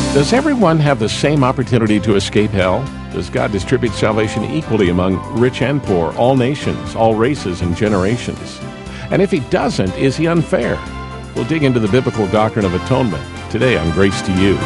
Does everyone have the same opportunity to escape hell? Does God distribute salvation equally among rich and poor, all nations, all races and generations? And if He doesn't, is He unfair? We'll dig into the biblical doctrine of atonement today on Grace to You.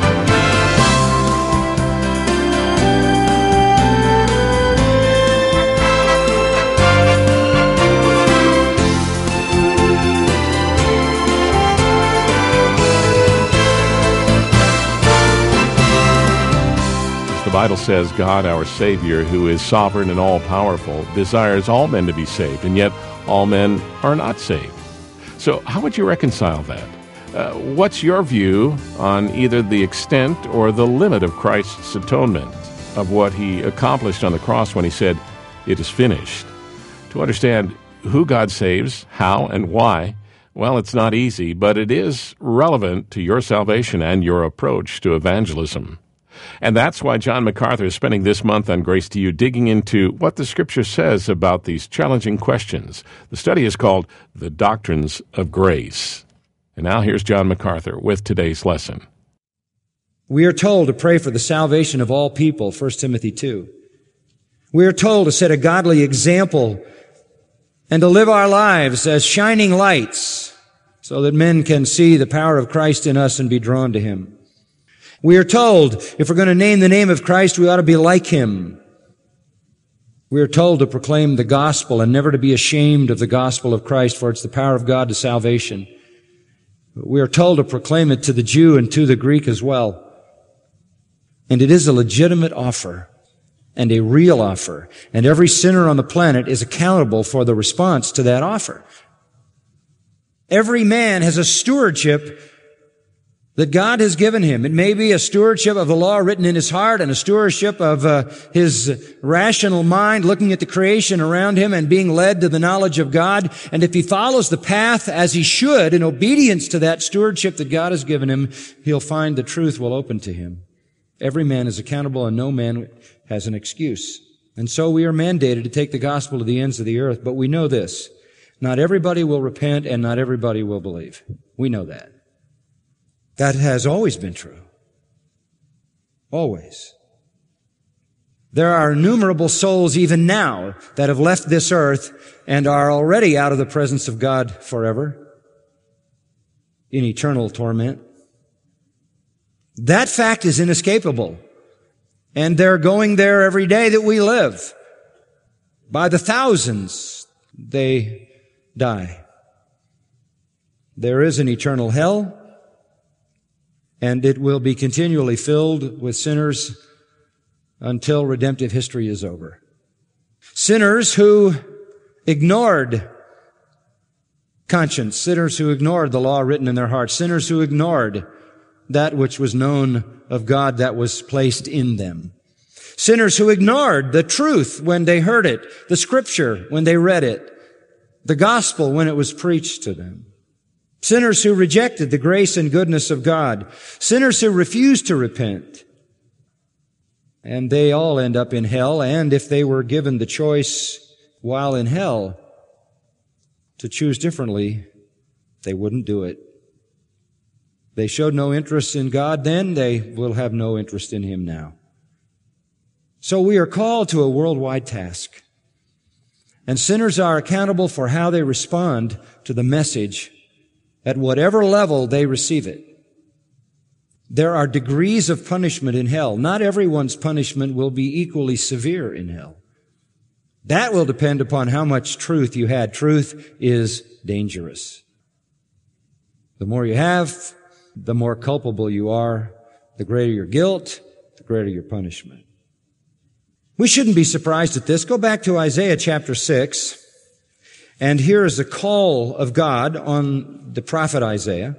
The Bible says God, our Savior, who is sovereign and all-powerful, desires all men to be saved, and yet all men are not saved. So how would you reconcile that? What's your view on either the extent or the limit of Christ's atonement, of what He accomplished on the cross when He said, "It is finished"? To understand who God saves, how, and why, well, it's not easy, but it is relevant to your salvation and your approach to evangelism. And that's why John MacArthur is spending this month on Grace to You digging into what the Scripture says about these challenging questions. The study is called The Doctrines of Grace. And now here's John MacArthur with today's lesson. We are told to pray for the salvation of all people, 1 Timothy 2. We are told to set a godly example and to live our lives as shining lights so that men can see the power of Christ in us and be drawn to Him. We are told, if we're going to name the name of Christ, we ought to be like Him. We are told to proclaim the gospel and never to be ashamed of the gospel of Christ, for it's the power of God to salvation. We are told to proclaim it to the Jew and to the Greek as well. And it is a legitimate offer and a real offer. And every sinner on the planet is accountable for the response to that offer. Every man has a stewardship that God has given him. It may be a stewardship of the law written in his heart and a stewardship of his rational mind looking at the creation around him and being led to the knowledge of God. And if he follows the path as he should in obedience to that stewardship that God has given him, he'll find the truth will open to him. Every man is accountable and no man has an excuse. And so we are mandated to take the gospel to the ends of the earth. But we know this: not everybody will repent and not everybody will believe. We know that. That has always been true. Always. There are innumerable souls even now that have left this earth and are already out of the presence of God forever in eternal torment. That fact is inescapable. And they're going there every day that we live. By the thousands, they die. There is an eternal hell, and it will be continually filled with sinners until redemptive history is over. Sinners who ignored conscience, sinners who ignored the law written in their hearts, sinners who ignored that which was known of God that was placed in them. Sinners who ignored the truth when they heard it, the Scripture when they read it, the gospel when it was preached to them. Sinners who rejected the grace and goodness of God. Sinners who refused to repent. And they all end up in hell, and if they were given the choice while in hell to choose differently, they wouldn't do it. They showed no interest in God then, they will have no interest in Him now. So we are called to a worldwide task. And sinners are accountable for how they respond to the message at whatever level they receive it. There are degrees of punishment in hell. Not everyone's punishment will be equally severe in hell. That will depend upon how much truth you had. Truth is dangerous. The more you have, the more culpable you are. The greater your guilt, the greater your punishment. We shouldn't be surprised at this. Go back to Isaiah chapter 6. And here is the call of God on the prophet Isaiah.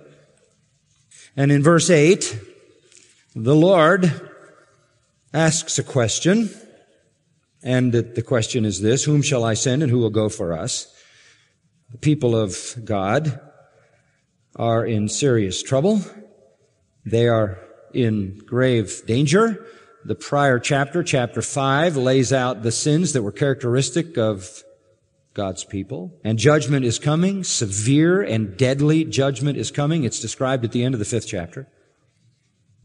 And in verse 8, the Lord asks a question. And the question is this: whom shall I send and who will go for us? The people of God are in serious trouble. They are in grave danger. The prior chapter, chapter 5, lays out the sins that were characteristic of God's people. And judgment is coming. Severe and deadly judgment is coming. It's described at the end of the 5th chapter.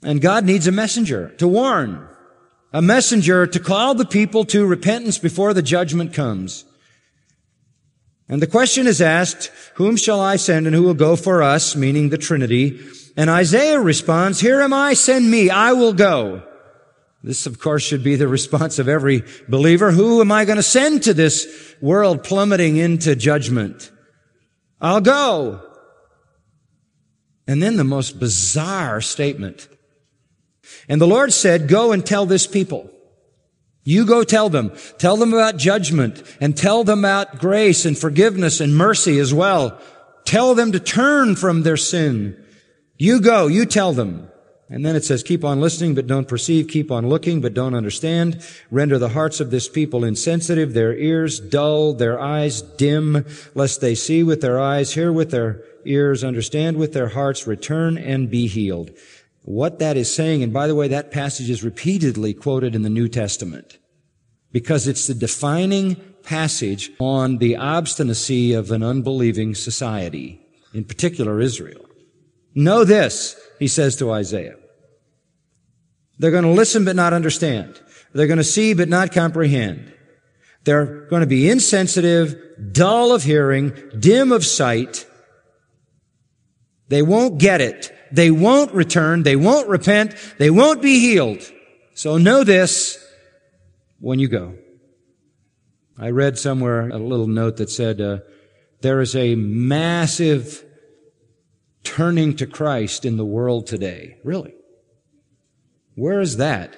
And God needs a messenger to warn, a messenger to call the people to repentance before the judgment comes. And the question is asked, whom shall I send and who will go for us, meaning the Trinity? And Isaiah responds, here am I, send me, I will go. This, of course, should be the response of every believer. Who am I going to send to this world plummeting into judgment? I'll go. And then the most bizarre statement. And the Lord said, go and tell this people. You go tell them. Tell them about judgment and tell them about grace and forgiveness and mercy as well. Tell them to turn from their sin. You go, you tell them. And then it says, keep on listening, but don't perceive. Keep on looking, but don't understand. Render the hearts of this people insensitive, their ears dull, their eyes dim, lest they see with their eyes, hear with their ears, understand with their hearts, return and be healed. What that is saying, and by the way, that passage is repeatedly quoted in the New Testament, because it's the defining passage on the obstinacy of an unbelieving society, in particular Israel. Know this, he says to Isaiah. They're going to listen but not understand. They're going to see but not comprehend. They're going to be insensitive, dull of hearing, dim of sight. They won't get it. They won't return. They won't repent. They won't be healed. So know this when you go. I read somewhere a little note that said, there is a massive turning to Christ in the world today. Really? Where is that?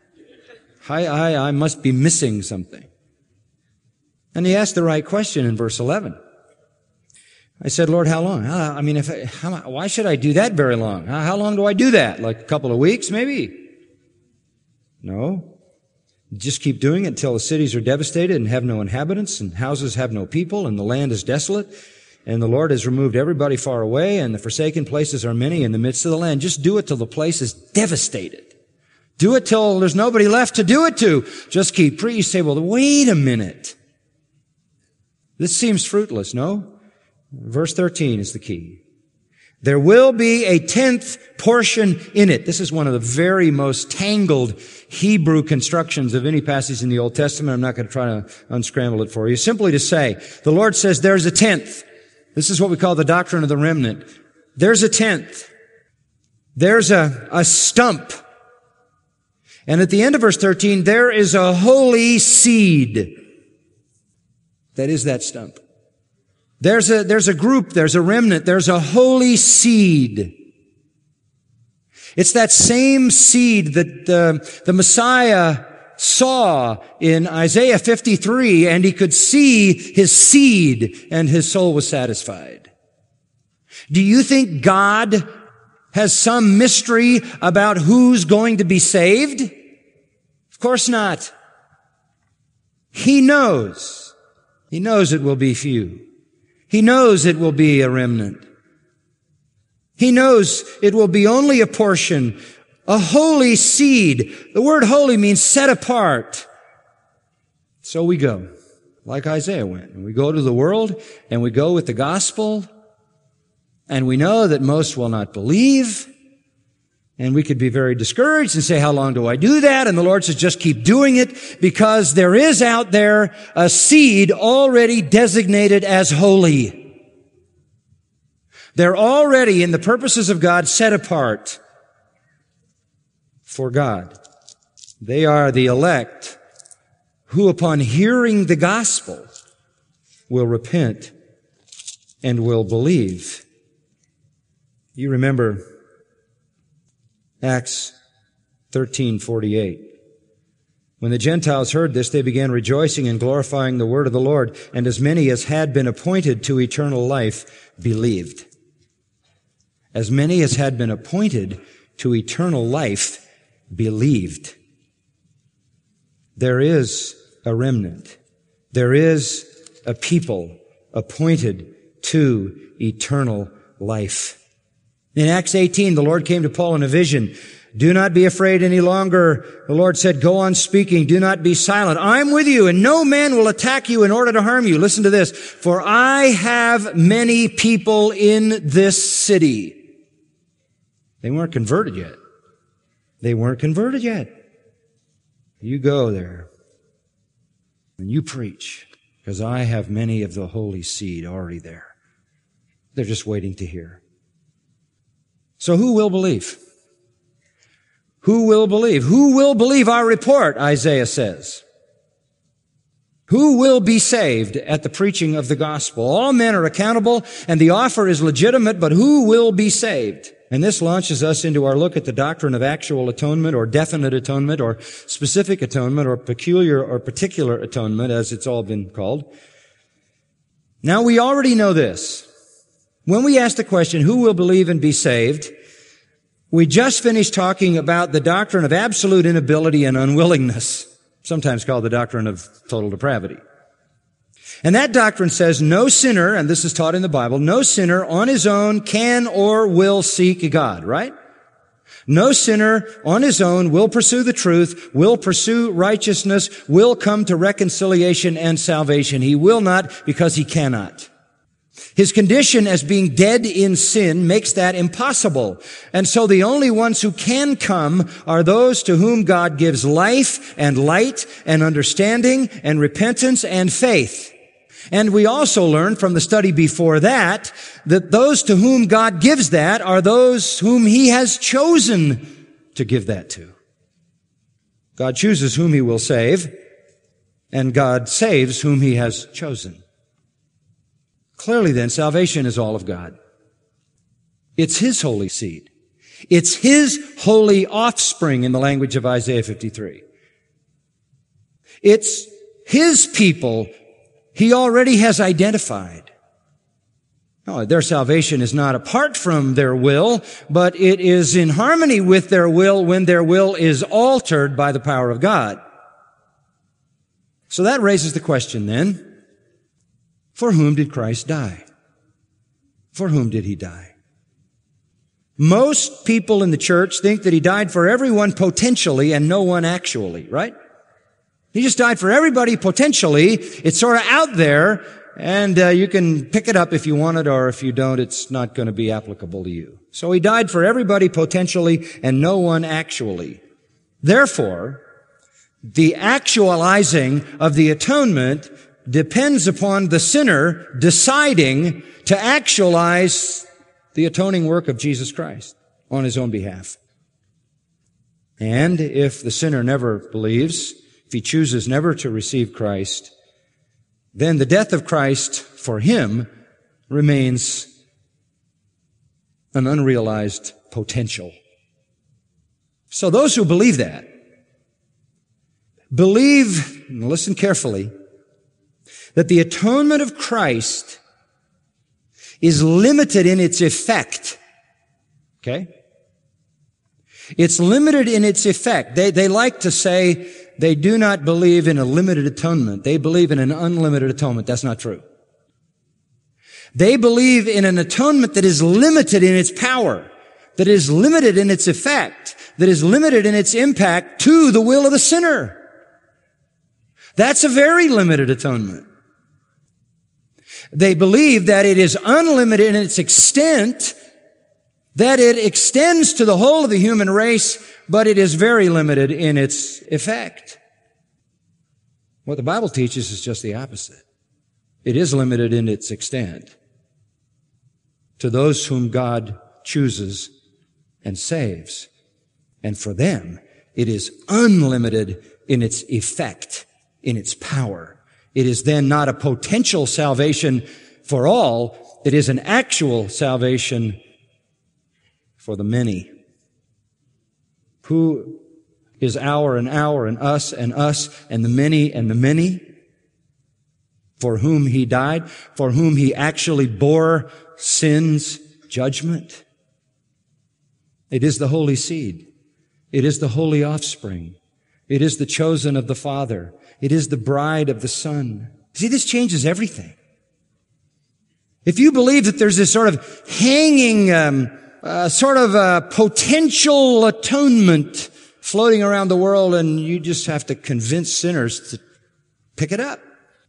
I must be missing something. And he asked the right question in verse 11. I said, Lord, how long? Why should I do that very long? How long do I do that? Like a couple of weeks, maybe? No. Just keep doing it until the cities are devastated and have no inhabitants and houses have no people and the land is desolate and the Lord has removed everybody far away and the forsaken places are many in the midst of the land. Just do it till the place is devastated. Do it till there's nobody left to do it to. Just keep preaching. You say, well, wait a minute. This seems fruitless, no? Verse 13 is the key. There will be a 10th portion in it. This is one of the very most tangled Hebrew constructions of any passage in the Old Testament. I'm not going to try to unscramble it for you. Simply to say, the Lord says there's a 10th. This is what we call the doctrine of the remnant. There's a 10th. There's a stump. And at the end of verse 13, there is a holy seed. That is that stump. There's a group, there's a remnant, there's a holy seed. It's that same seed that the Messiah saw in Isaiah 53, and he could see his seed, and his soul was satisfied. Do you think God has some mystery about who's going to be saved? Of course not. He knows. He knows it will be few. He knows it will be a remnant. He knows it will be only a portion, a holy seed. The word holy means set apart. So we go, like Isaiah went, and we go to the world, and we go with the gospel, and we know that most will not believe, and we could be very discouraged and say, how long do I do that? And the Lord says, just keep doing it, because there is out there a seed already designated as holy. They're already, in the purposes of God, set apart for God. They are the elect who, upon hearing the gospel, will repent and will believe. You remember Acts 13:48. When the Gentiles heard this, they began rejoicing and glorifying the word of the Lord, and as many as had been appointed to eternal life believed. As many as had been appointed to eternal life believed. There is a remnant. There is a people appointed to eternal life. In Acts 18, the Lord came to Paul in a vision. Do not be afraid any longer. The Lord said, go on speaking. Do not be silent. I'm with you, and no man will attack you in order to harm you. Listen to this. For I have many people in this city. They weren't converted yet. They weren't converted yet. You go there and you preach, because I have many of the holy seed already there. They're just waiting to hear. So who will believe? Who will believe? Who will believe our report, Isaiah says? Who will be saved at the preaching of the gospel? All men are accountable, and the offer is legitimate, but who will be saved? And this launches us into our look at the doctrine of actual atonement, or definite atonement, or specific atonement, or peculiar or particular atonement, as it's all been called. Now, we already know this. When we ask the question, who will believe and be saved, we just finished talking about the doctrine of absolute inability and unwillingness, sometimes called the doctrine of total depravity. And that doctrine says no sinner, and this is taught in the Bible, no sinner on his own can or will seek God, right? No sinner on his own will pursue the truth, will pursue righteousness, will come to reconciliation and salvation. He will not because he cannot. His condition as being dead in sin makes that impossible. And so the only ones who can come are those to whom God gives life and light and understanding and repentance and faith. And we also learned from the study before that those to whom God gives that are those whom He has chosen to give that to. God chooses whom He will save, and God saves whom He has chosen. Clearly then, salvation is all of God. It's His holy seed. It's His holy offspring in the language of Isaiah 53. It's His people He already has identified. No, their salvation is not apart from their will, but it is in harmony with their will when their will is altered by the power of God. So that raises the question then, for whom did Christ die? For whom did He die? Most people in the church think that He died for everyone potentially and no one actually, right? He just died for everybody potentially. It's sort of out there, and you can pick it up if you want it, or if you don't, it's not going to be applicable to you. So He died for everybody potentially and no one actually. Therefore, the actualizing of the atonement depends upon the sinner deciding to actualize the atoning work of Jesus Christ on his own behalf. And if the sinner never believes, if he chooses never to receive Christ, then the death of Christ for him remains an unrealized potential. So those who believe that, believe, and listen carefully, that the atonement of Christ is limited in its effect. Okay? It's limited in its effect. They like to say they do not believe in a limited atonement. They believe in an unlimited atonement. That's not true. They believe in an atonement that is limited in its power, that is limited in its effect, that is limited in its impact to the will of the sinner. That's a very limited atonement. They believe that it is unlimited in its extent, that it extends to the whole of the human race, but it is very limited in its effect. What the Bible teaches is just the opposite. It is limited in its extent to those whom God chooses and saves. And for them, it is unlimited in its effect, in its power. It is then not a potential salvation for all. It is an actual salvation for the many. Who is our and us and the many for whom He died, for whom He actually bore sin's judgment? It is the holy seed. It is the holy offspring. It is the chosen of the Father. It is the bride of the Son. See, this changes everything. If you believe that there's this sort of hanging, sort of a potential atonement floating around the world, and you just have to convince sinners to pick it up,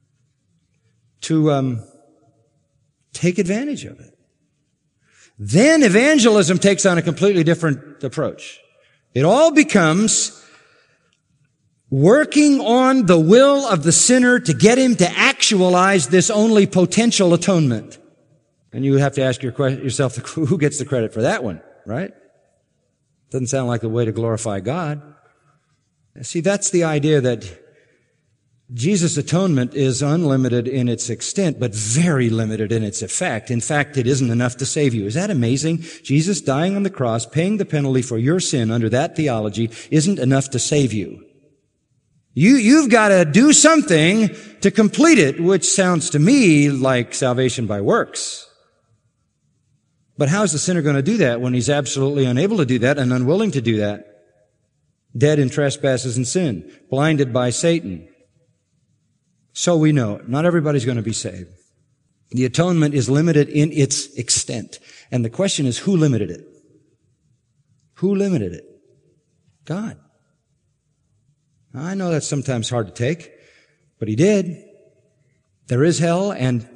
to take advantage of it, then evangelism takes on a completely different approach. It all becomes working on the will of the sinner to get him to actualize this only potential atonement. And you have to ask yourself, who gets the credit for that one, right? Doesn't sound like the way to glorify God. See, that's the idea that Jesus' atonement is unlimited in its extent, but very limited in its effect. In fact, it isn't enough to save you. Is that amazing? Jesus dying on the cross, paying the penalty for your sin under that theology isn't enough to save you. You've got to do something to complete it, which sounds to me like salvation by works. But how is the sinner going to do that when he's absolutely unable to do that and unwilling to do that? Dead in trespasses and sin, blinded by Satan. So we know, not everybody's going to be saved. The atonement is limited in its extent. And the question is, who limited it? Who limited it? God. I know that's sometimes hard to take, but He did. There is hell, and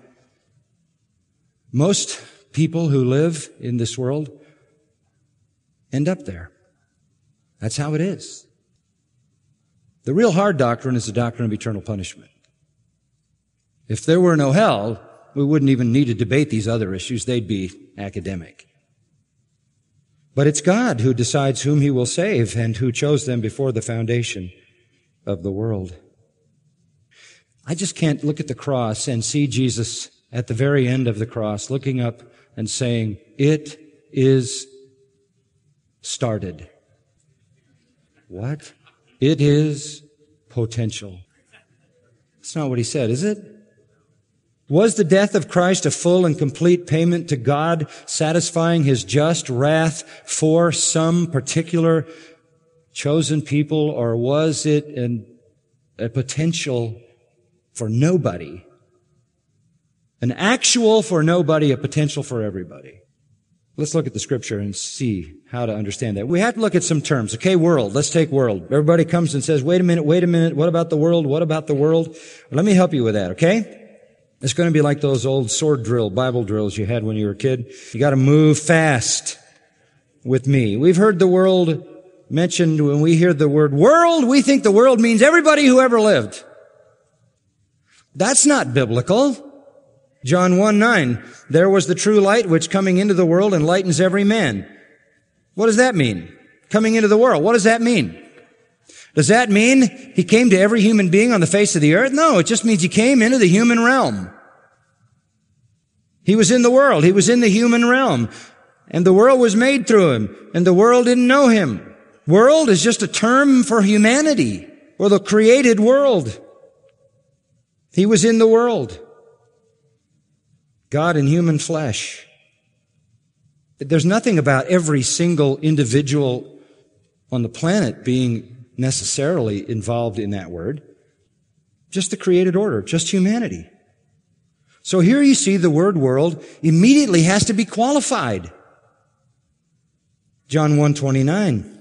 most people who live in this world end up there. That's how it is. The real hard doctrine is the doctrine of eternal punishment. If there were no hell, we wouldn't even need to debate these other issues. They'd be academic. But it's God who decides whom He will save and who chose them before the foundation of the world. I just can't look at the cross and see Jesus at the very end of the cross looking up and saying, "It is started." What? It is potential. That's not what He said, is it? Was the death of Christ a full and complete payment to God, satisfying His just wrath for some particular chosen people, or was it a potential for nobody? An actual for nobody, a potential for everybody. Let's look at the Scripture and see how to understand that. We have to look at some terms. Okay, world. Let's take world. Everybody comes and says, wait a minute. What about the world? What about the world? Well, let me help you with that, okay? It's going to be like those old sword drill, Bible drills you had when you were a kid. You got to move fast with me. We've heard the world mentioned. When we hear the word world, we think the world means everybody who ever lived. That's not biblical. John 1:9, there was the true light which coming into the world enlightens every man. What does that mean? Coming into the world. What does that mean? Does that mean He came to every human being on the face of the earth? No, it just means He came into the human realm. He was in the world. He was in the human realm. And the world was made through Him. And the world didn't know Him. World is just a term for humanity, or the created world. He was in the world. God in human flesh. There's nothing about every single individual on the planet being necessarily involved in that word. Just the created order, just humanity. So here you see the word world immediately has to be qualified. John 1:29.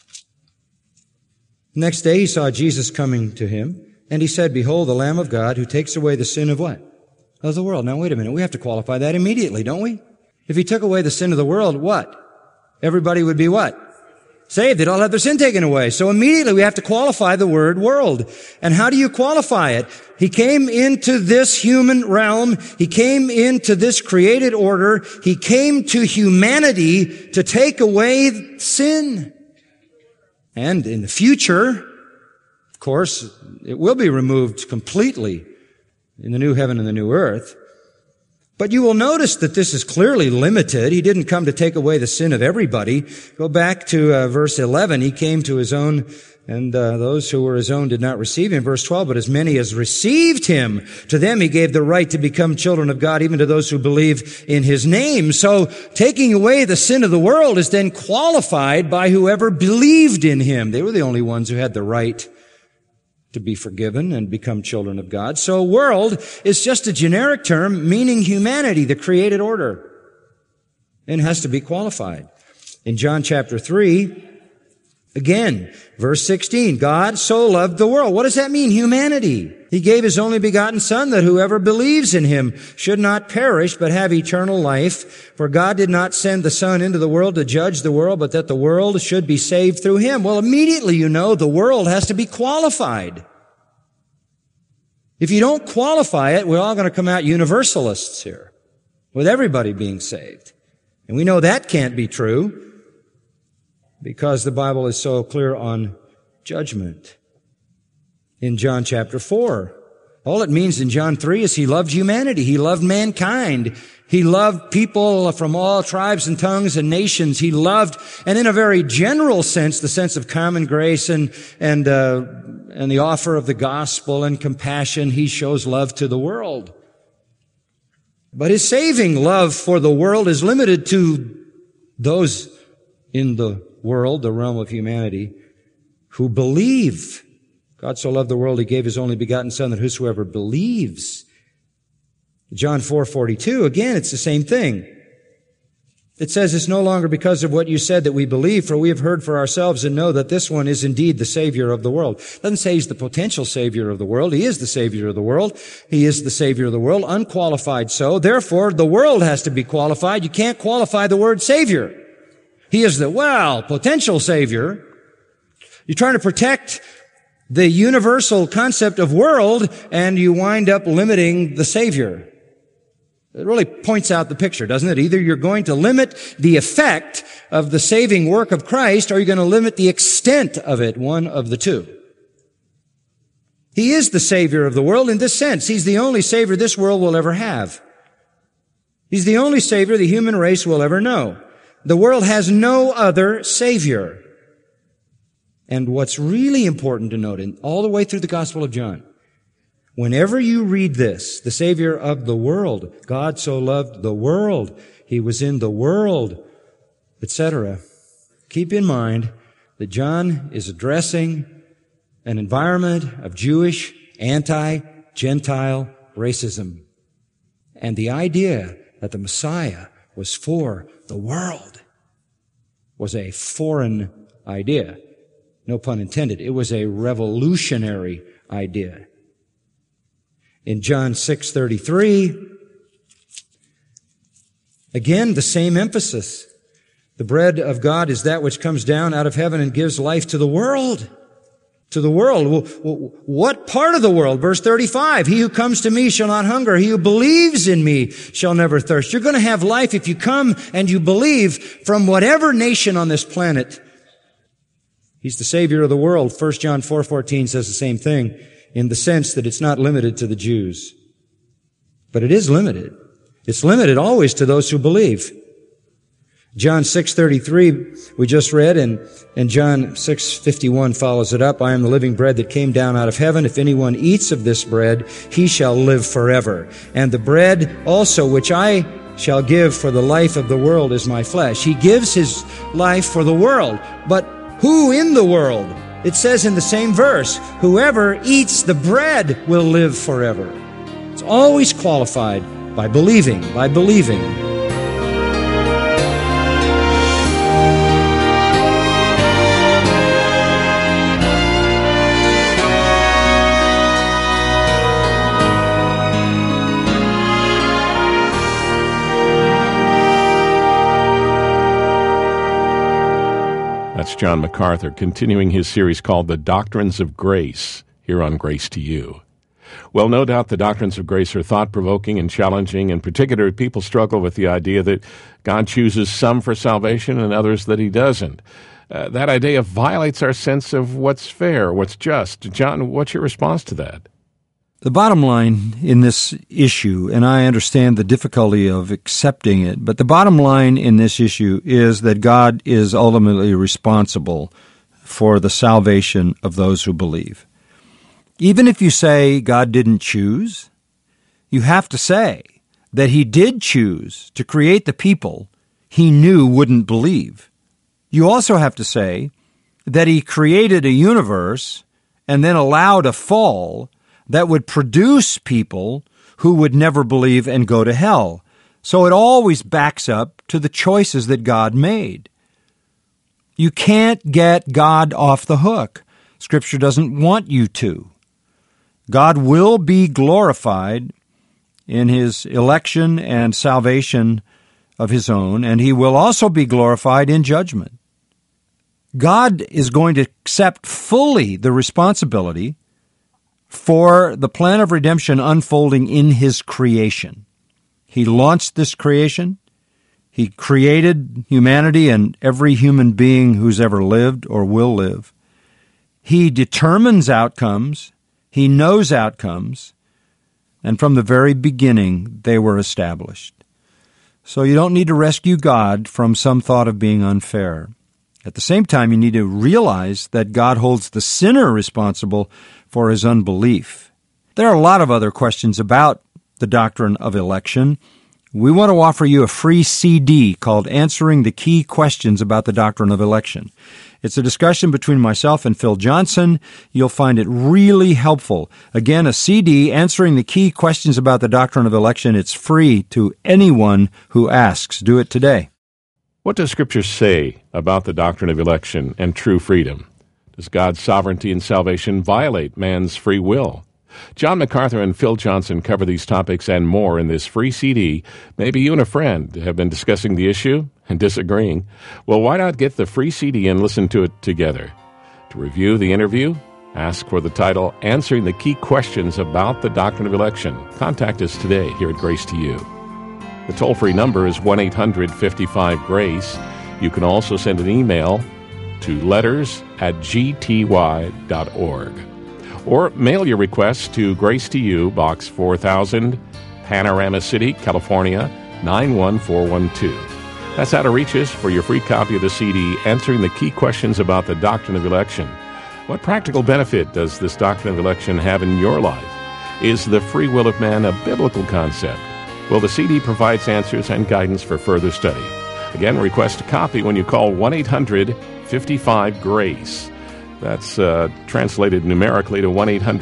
Next day He saw Jesus coming to Him, and He said, "Behold, the Lamb of God who takes away the sin of" what? Of the world. Now wait a minute, we have to qualify that immediately, don't we? If He took away the sin of the world, what? Everybody would be what? Saved. They'd all have their sin taken away. So immediately we have to qualify the word world. And how do you qualify it? He came into this human realm. He came into this created order. He came to humanity to take away sin. And in the future, of course, it will be removed completely in the new heaven and the new earth. But you will notice that this is clearly limited. He didn't come to take away the sin of everybody. Go back to verse 11. He came to His own, and those who were His own did not receive Him. Verse 12, but as many as received Him, to them He gave the right to become children of God, even to those who believe in His name. So taking away the sin of the world is then qualified by whoever believed in Him. They were the only ones who had the right to be forgiven and become children of God. So world is just a generic term meaning humanity, the created order, and has to be qualified. In John chapter 3, Again, verse 16, God so loved the world. What does that mean? Humanity. He gave His only begotten Son that whoever believes in Him should not perish but have eternal life. For God did not send the Son into the world to judge the world, but that the world should be saved through Him. Well, immediately you know the world has to be qualified. If you don't qualify it, we're all going to come out universalists here, with everybody being saved. And we know that can't be true, because the Bible is so clear on judgment. In John chapter 4, all it means in John 3 is He loved humanity. He loved mankind. He loved people from all tribes and tongues and nations. He loved, and in a very general sense, the sense of common grace and the offer of the gospel and compassion, He shows love to the world. But His saving love for the world is limited to those in the world, the realm of humanity, who believe. God so loved the world, He gave His only begotten Son, that whosoever believes. John 4:42, again, it's the same thing. It says, it's no longer because of what you said that we believe, for we have heard for ourselves and know that this one is indeed the Savior of the world. It doesn't say He's the potential Savior of the world. He is the Savior of the world. He is the Savior of the world, unqualified so. Therefore, the world has to be qualified. You can't qualify the word Savior. He is the, potential Savior. You're trying to protect the universal concept of world, and you wind up limiting the Savior. It really points out the picture, doesn't it? Either you're going to limit the effect of the saving work of Christ, or you're going to limit the extent of it, one of the two. He is the Savior of the world in this sense. He's the only Savior this world will ever have. He's the only Savior the human race will ever know. The world has no other Savior. And what's really important to note, all the way through the Gospel of John, whenever you read this, the Savior of the world, God so loved the world, He was in the world, etc., keep in mind that John is addressing an environment of Jewish, anti-Gentile racism. And the idea that the Messiah was for the world was a foreign idea. No pun intended. It was a revolutionary idea. In John 6:33, again, the same emphasis. The bread of God is that which comes down out of heaven and gives life to the world. To the world. What part of the world? Verse 35, He who comes to me shall not hunger. He who believes in me shall never thirst. You're going to have life if you come and you believe from whatever nation on this planet. He's the Savior of the world. 1 John 4:14 says the same thing, in the sense that it's not limited to the Jews. But it is limited. It's limited always to those who believe. John 6:33 we just read, and John 6:51 follows it up. I am the living bread that came down out of heaven. If anyone eats of this bread, he shall live forever. And the bread also which I shall give for the life of the world is my flesh. He gives His life for the world. But who in the world? It says in the same verse, whoever eats the bread will live forever. It's always qualified by believing. That's John MacArthur, continuing his series called The Doctrines of Grace, here on Grace to You. Well, no doubt the doctrines of grace are thought-provoking and challenging. In particular, people struggle with the idea that God chooses some for salvation and others that He doesn't. That idea violates our sense of what's fair, what's just. John, what's your response to that? The bottom line in this issue, and I understand the difficulty of accepting it, but the bottom line in this issue is that God is ultimately responsible for the salvation of those who believe. Even if you say God didn't choose, you have to say that He did choose to create the people He knew wouldn't believe. You also have to say that He created a universe and then allowed a fall that would produce people who would never believe and go to hell. So it always backs up to the choices that God made. You can't get God off the hook. Scripture doesn't want you to. God will be glorified in His election and salvation of His own, and He will also be glorified in judgment. God is going to accept fully the responsibility for the plan of redemption unfolding in His creation. He launched this creation. He created humanity and every human being who's ever lived or will live. He determines outcomes. He knows outcomes. And from the very beginning, they were established. So you don't need to rescue God from some thought of being unfair. At the same time, you need to realize that God holds the sinner responsible for his unbelief. There are a lot of other questions about the doctrine of election. We want to offer you a free CD called Answering the Key Questions About the Doctrine of Election. It's a discussion between myself and Phil Johnson. You'll find it really helpful. Again, a CD answering the key questions about the doctrine of election. It's free to anyone who asks. Do it today. What does Scripture say about the doctrine of election and true freedom? Does God's sovereignty and salvation violate man's free will? John MacArthur and Phil Johnson cover these topics and more in this free CD. Maybe you and a friend have been discussing the issue and disagreeing. Well, why not get the free CD and listen to it together? To review the interview, ask for the title, Answering the Key Questions About the Doctrine of Election. Contact us today here at Grace to You. The toll-free number is 1-800-55-GRACE. You can also send an email to letters@gty.org. Or mail your request to Grace to You, Box 4000, Panorama City, California, 91412. That's how to reach us for your free copy of the CD, Answering the Key Questions About the Doctrine of Election. What practical benefit does this doctrine of election have in your life? Is the free will of man a biblical concept? Well, the CD provides answers and guidance for further study. Again, request a copy when you call 1-800-55-GRACE. That's translated numerically to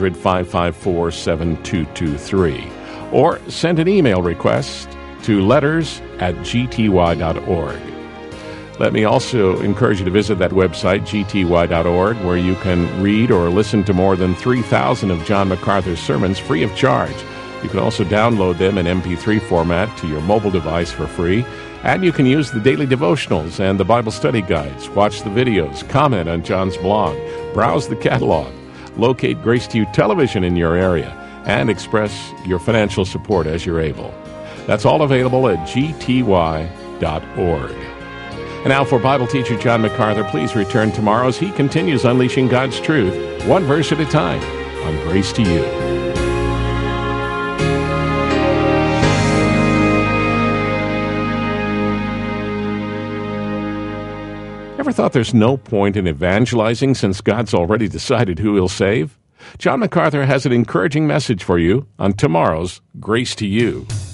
1-800-554-7223. Or send an email request to letters@gty.org. Let me also encourage you to visit that website, gty.org, where you can read or listen to more than 3,000 of John MacArthur's sermons free of charge. You can also download them in MP3 format to your mobile device for free. And you can use the daily devotionals and the Bible study guides, watch the videos, comment on John's blog, browse the catalog, locate Grace to You television in your area, and express your financial support as you're able. That's all available at gty.org. And now for Bible teacher John MacArthur, please return tomorrow as he continues unleashing God's truth, one verse at a time, on Grace to You. Ever thought there's no point in evangelizing since God's already decided who He'll save? John MacArthur has an encouraging message for you on tomorrow's Grace to You.